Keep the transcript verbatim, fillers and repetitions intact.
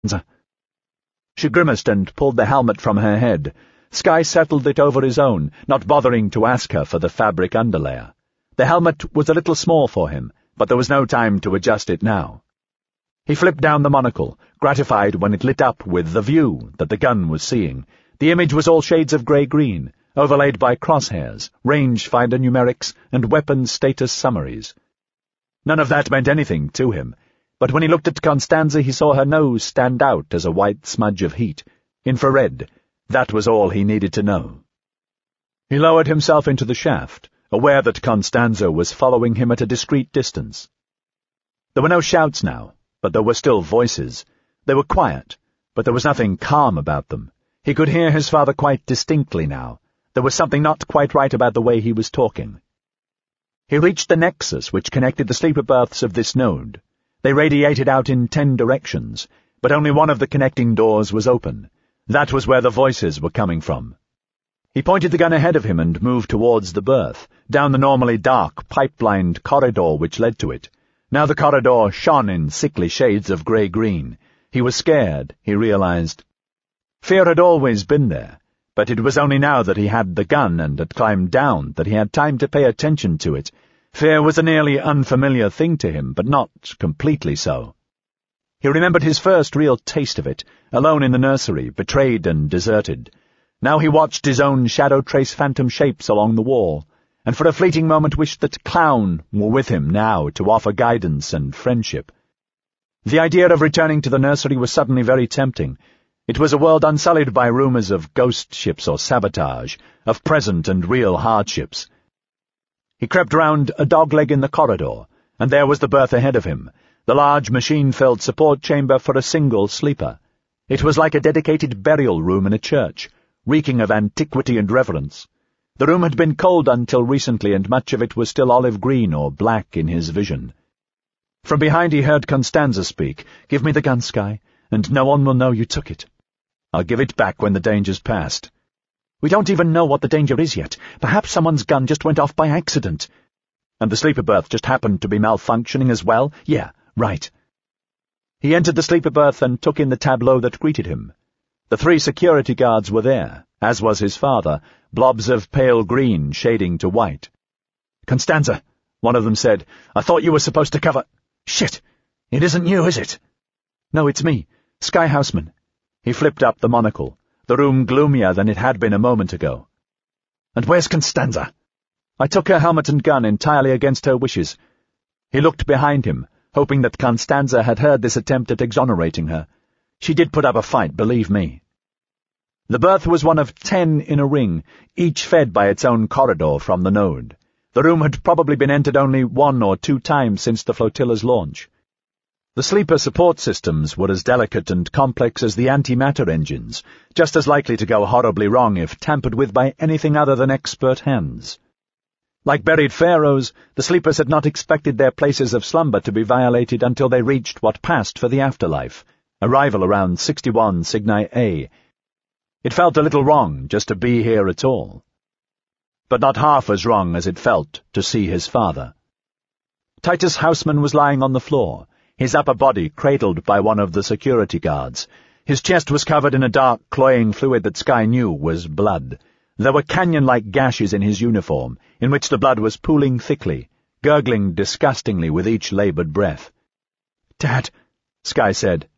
She grimaced and pulled the helmet from her head. Skye settled it over his own, not bothering to ask her for the fabric underlayer. The helmet was a little small for him, but there was no time to adjust it now. He flipped down the monocle, gratified when it lit up with the view that the gun was seeing. The image was all shades of grey-green, overlaid by crosshairs, range-finder numerics, and weapon status summaries. None of that meant anything to him, but when he looked at Constanza he saw her nose stand out as a white smudge of heat. Infrared. That was all he needed to know. He lowered himself into the shaft, aware that Constanza was following him at a discreet distance. There were no shouts now, but there were still voices. They were quiet, but there was nothing calm about them. He could hear his father quite distinctly now. There was something not quite right about the way he was talking. He reached the nexus which connected the sleeper berths of this node. They radiated out in ten directions, but only one of the connecting doors was open. That was where the voices were coming from. He pointed the gun ahead of him and moved towards the berth, down the normally dark, pipelined corridor which led to it. Now the corridor shone in sickly shades of grey-green. He was scared, he realized. Fear had always been there, but it was only now that he had the gun and had climbed down that he had time to pay attention to it. Fear was a nearly unfamiliar thing to him, but not completely so. He remembered his first real taste of it, alone in the nursery, betrayed and deserted. Now he watched his own shadow trace phantom shapes along the wall, and for a fleeting moment wished that Clown were with him now to offer guidance and friendship. The idea of returning to the nursery was suddenly very tempting. It was a world unsullied by rumors of ghost ships or sabotage, of present and real hardships. He crept round a dogleg in the corridor, and there was the berth ahead of him, the large machine-filled support chamber for a single sleeper. It was like a dedicated burial room in a church, reeking of antiquity and reverence. The room had been cold until recently, and much of it was still olive green or black in his vision. From behind he heard Constanza speak. "Give me the gun, Skye, and no one will know you took it. I'll give it back when the danger's past. We don't even know what the danger is yet. Perhaps someone's gun just went off by accident. And the sleeper berth just happened to be malfunctioning as well? Yeah, right." He entered the sleeper berth and took in the tableau that greeted him. The three security guards were there, as was his father, blobs of pale green shading to white. "Constanza," one of them said, "I thought you were supposed to cover—" "Shit! It isn't you, is it?" "No, it's me, Skye Houseman." He flipped up the monocle, the room gloomier than it had been a moment ago. "And where's Constanza?" "I took her helmet and gun entirely against her wishes." He looked behind him, hoping that Constanza had heard this attempt at exonerating her. She did put up a fight, believe me. The berth was one of ten in a ring, each fed by its own corridor from the node. The room had probably been entered only one or two times since the flotilla's launch. The sleeper support systems were as delicate and complex as the antimatter engines, just as likely to go horribly wrong if tampered with by anything other than expert hands. Like buried pharaohs, the sleepers had not expected their places of slumber to be violated until they reached what passed for the afterlife, arrival around sixty-one Cygni A. It felt a little wrong just to be here at all. But not half as wrong as it felt to see his father. Titus Houseman was lying on the floor, his upper body cradled by one of the security guards. His chest was covered in a dark, cloying fluid that Skye knew was blood. There were canyon-like gashes in his uniform, in which the blood was pooling thickly, gurgling disgustingly with each laboured breath. "Dad," Skye said.